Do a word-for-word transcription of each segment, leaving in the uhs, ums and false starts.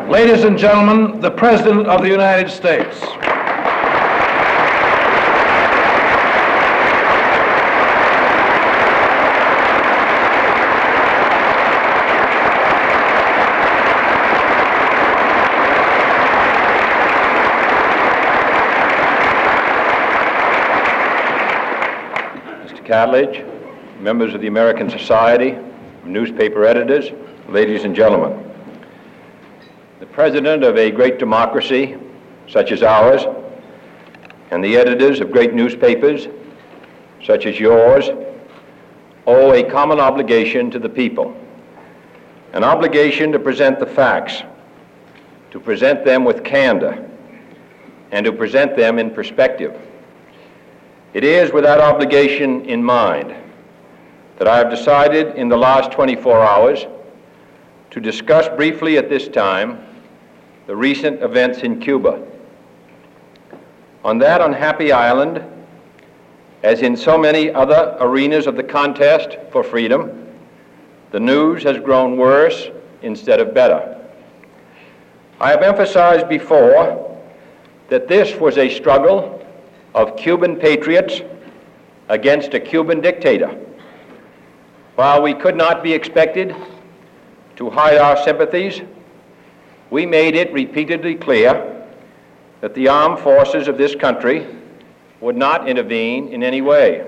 Ladies and gentlemen, the President of the United States. Mister Catledge, members of the American Society of Newspaper Editors, ladies and gentlemen. The President of a great democracy such as ours and the editors of great newspapers such as yours owe a common obligation to the people, an obligation to present the facts, to present them with candor, and to present them in perspective. It is with that obligation in mind that I have decided in the last twenty-four hours to discuss briefly at this time the recent events in Cuba. On that unhappy island, as in so many other arenas of the contest for freedom, the news has grown worse instead of better. I have emphasized before that this was a struggle of Cuban patriots against a Cuban dictator. While we could not be expected to hide our sympathies, we made it repeatedly clear that the armed forces of this country would not intervene in any way.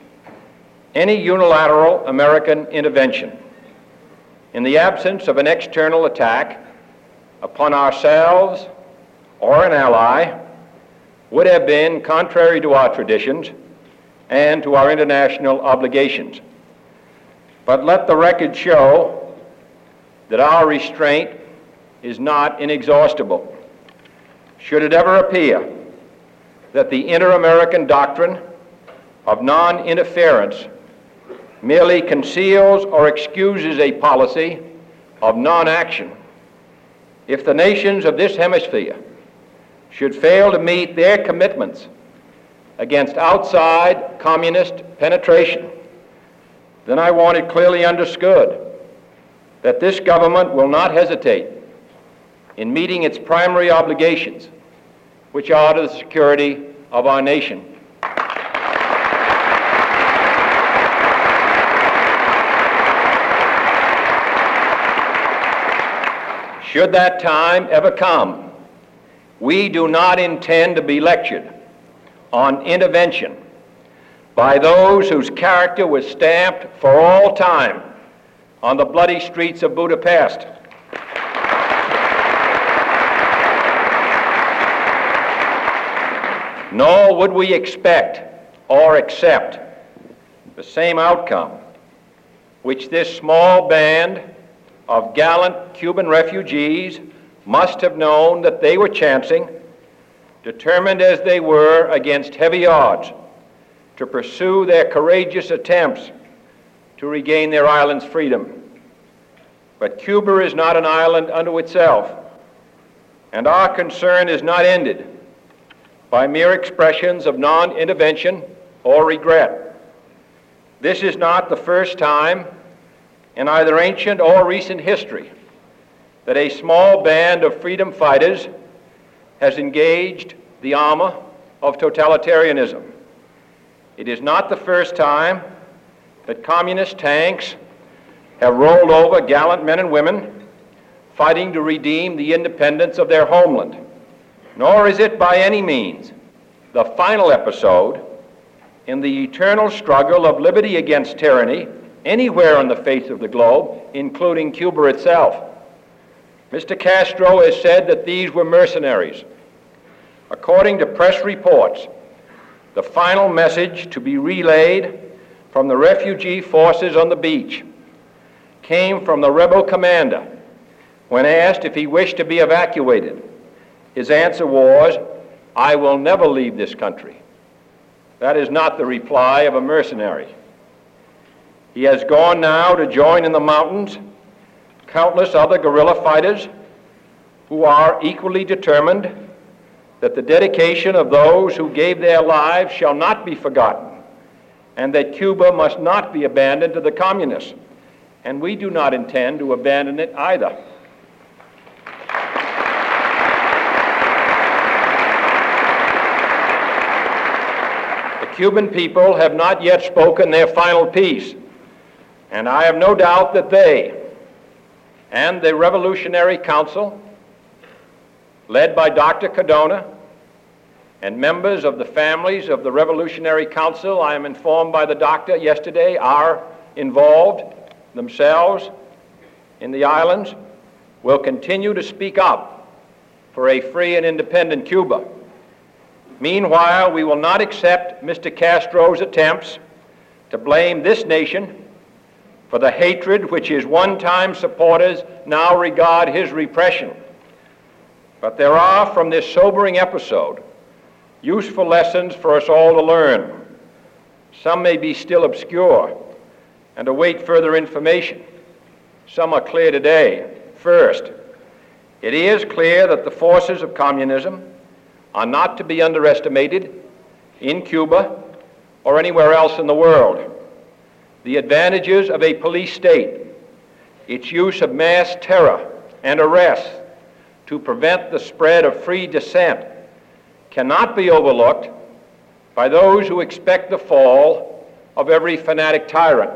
Any unilateral American intervention in the absence of an external attack upon ourselves or an ally would have been contrary to our traditions and to our international obligations. But let the record show that our restraint is not inexhaustible. Should it ever appear that the inter-American doctrine of non-interference merely conceals or excuses a policy of non-action, if the nations of this hemisphere should fail to meet their commitments against outside communist penetration, then I want it clearly understood that this government will not hesitate in meeting its primary obligations, which are to the security of our nation. Should that time ever come, we do not intend to be lectured on intervention by those whose character was stamped for all time on the bloody streets of Budapest. Nor would we expect or accept the same outcome which this small band of gallant Cuban refugees must have known that they were chancing, determined as they were against heavy odds to pursue their courageous attempts to regain their island's freedom. But Cuba is not an island unto itself, and our concern is not ended by mere expressions of non-intervention or regret. This is not the first time in either ancient or recent history that a small band of freedom fighters has engaged the armor of totalitarianism. It is not the first time that communist tanks have rolled over gallant men and women fighting to redeem the independence of their homeland. Nor is it by any means the final episode in the eternal struggle of liberty against tyranny anywhere on the face of the globe, including Cuba itself. Mister Castro has said that these were mercenaries. According to press reports, the final message to be relayed from the refugee forces on the beach came from the rebel commander when asked if he wished to be evacuated. His answer was, "I will never leave this country." That is not the reply of a mercenary. He has gone now to join in the mountains countless other guerrilla fighters who are equally determined that the dedication of those who gave their lives shall not be forgotten, and that Cuba must not be abandoned to the communists. And we do not intend to abandon it either. Cuban people have not yet spoken their final piece, and I have no doubt that they and the Revolutionary Council, led by Doctor Cardona, and members of the families of the Revolutionary Council, I am informed by the doctor yesterday, are involved themselves in the islands, will continue to speak up for a free and independent Cuba. Meanwhile, we will not accept Mister Castro's attempts to blame this nation for the hatred which his one-time supporters now regard his repression. But there are, from this sobering episode, useful lessons for us all to learn. Some may be still obscure and await further information. Some are clear today. First, it is clear that the forces of communism are not to be underestimated in Cuba or anywhere else in the world. The advantages of a police state, its use of mass terror and arrests to prevent the spread of free dissent, cannot be overlooked by those who expect the fall of every fanatic tyrant.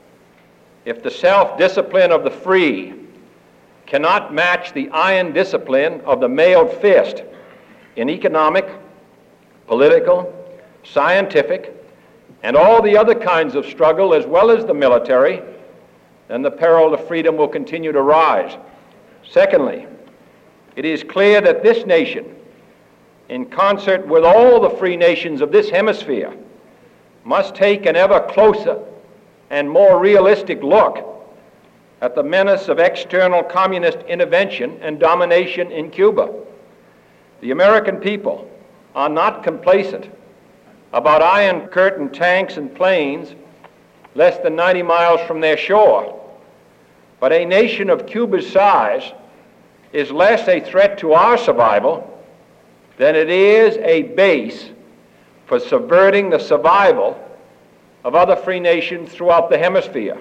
If the self-discipline of the free cannot match the iron discipline of the mailed fist in economic, political, scientific, and all the other kinds of struggle, as well as the military, then the peril to freedom will continue to rise. Secondly, it is clear that this nation, in concert with all the free nations of this hemisphere, must take an ever closer and more realistic look at the menace of external communist intervention and domination in Cuba. The American people are not complacent about Iron Curtain tanks and planes less than ninety miles from their shore. But a nation of Cuba's size is less a threat to our survival than it is a base for subverting the survival of other free nations throughout the hemisphere.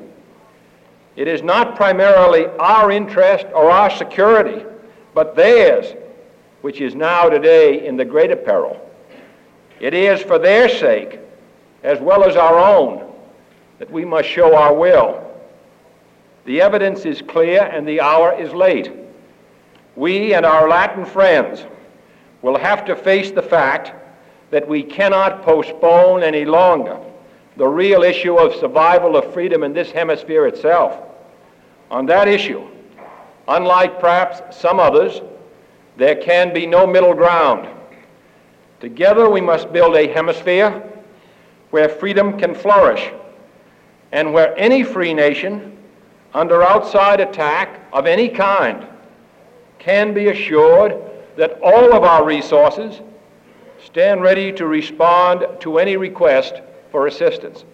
It is not primarily our interest or our security, but theirs, which is now today in the greater peril. It is for their sake, as well as our own, that we must show our will. The evidence is clear and the hour is late. We and our Latin friends will have to face the fact that we cannot postpone any longer the real issue of survival of freedom in this hemisphere itself. On that issue, unlike perhaps some others, there can be no middle ground. Together we must build a hemisphere where freedom can flourish and where any free nation under outside attack of any kind can be assured that all of our resources stand ready to respond to any request for assistance.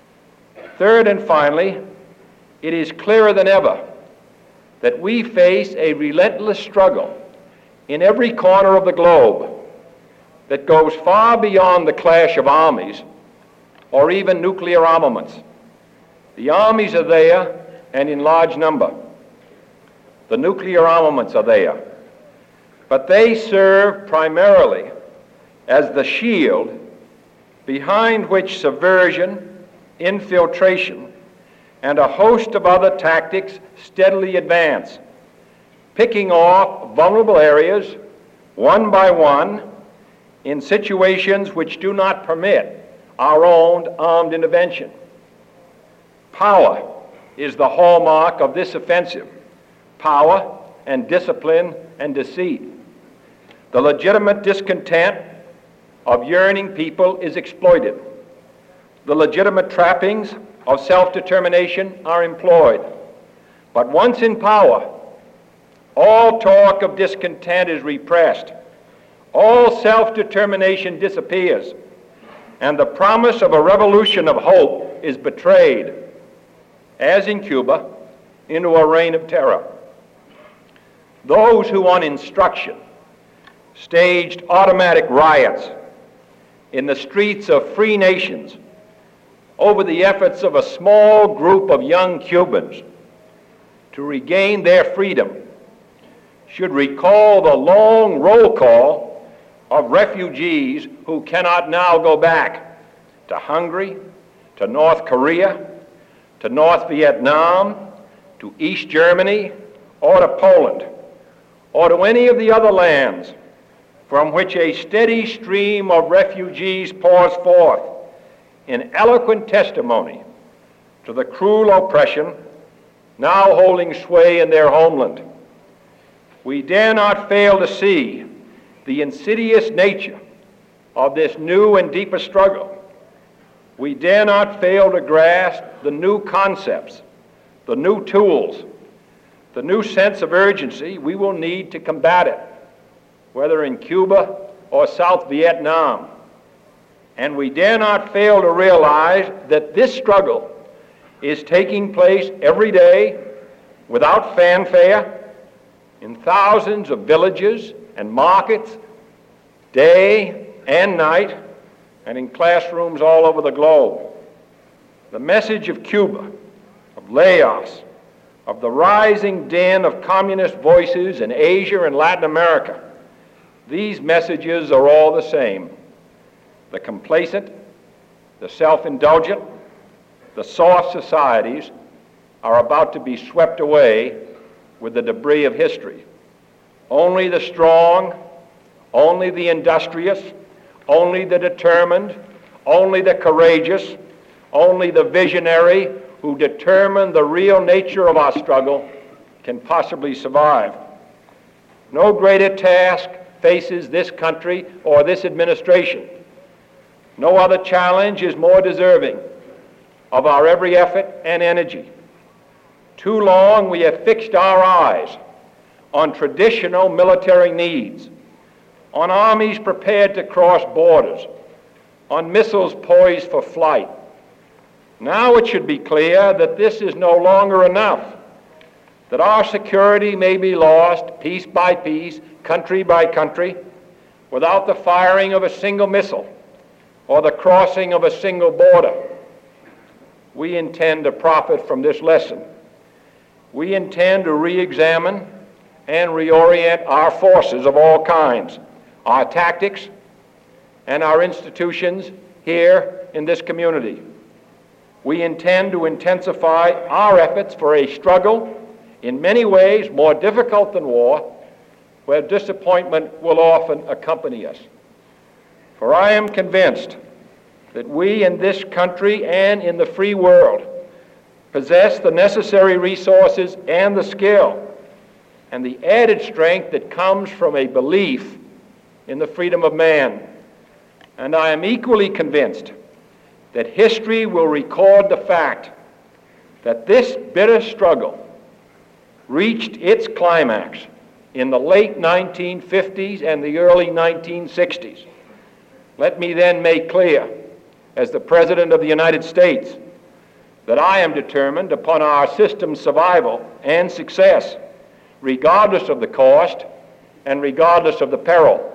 Third and finally, it is clearer than ever that we face a relentless struggle in every corner of the globe that goes far beyond the clash of armies or even nuclear armaments. The armies are there and in large number. The nuclear armaments are there. But they serve primarily as the shield behind which subversion, infiltration, and a host of other tactics steadily advance, picking off vulnerable areas one by one in situations which do not permit our own armed intervention. Power is the hallmark of this offensive. Power and discipline and deceit. The legitimate discontent of yearning people is exploited. The legitimate trappings of self-determination are employed. But once in power, all talk of discontent is repressed. All self-determination disappears, and the promise of a revolution of hope is betrayed, as in Cuba, into a reign of terror. Those who on instruction staged automatic riots in the streets of free nations over the efforts of a small group of young Cubans to regain their freedom should recall the long roll call of refugees who cannot now go back to to Hungary, to North Korea, to North Vietnam, to East Germany, or to Poland, or to any of the other lands from which a steady stream of refugees pours forth in eloquent testimony to the cruel oppression now holding sway in their homeland. We dare not fail to see the insidious nature of this new and deeper struggle. We dare not fail to grasp the new concepts, the new tools, the new sense of urgency we will need to combat it, whether in Cuba or South Vietnam. And we dare not fail to realize that this struggle is taking place every day without fanfare in thousands of villages and markets, day and night, and in classrooms all over the globe. The message of Cuba, of Laos, of the rising din of communist voices in Asia and Latin America, these messages are all the same. The complacent, the self-indulgent, the soft societies are about to be swept away with the debris of history. Only the strong, only the industrious, only the determined, only the courageous, only the visionary who determine the real nature of our struggle can possibly survive. No greater task faces this country or this administration. No other challenge is more deserving of our every effort and energy. Too long we have fixed our eyes on traditional military needs, on armies prepared to cross borders, on missiles poised for flight. Now it should be clear that this is no longer enough, that our security may be lost piece by piece, country by country, without the firing of a single missile or the crossing of a single border. We intend to profit from this lesson. We intend to re-examine and reorient our forces of all kinds, our tactics, and our institutions here in this community. We intend to intensify our efforts for a struggle in many ways more difficult than war, where disappointment will often accompany us. For I am convinced that we in this country and in the free world possess the necessary resources and the skill and the added strength that comes from a belief in the freedom of man. And I am equally convinced that history will record the fact that this bitter struggle reached its climax in the late nineteen fifties and the early nineteen sixties. Let me then make clear, as the President of the United States, that I am determined upon our system's survival and success, regardless of the cost and regardless of the peril.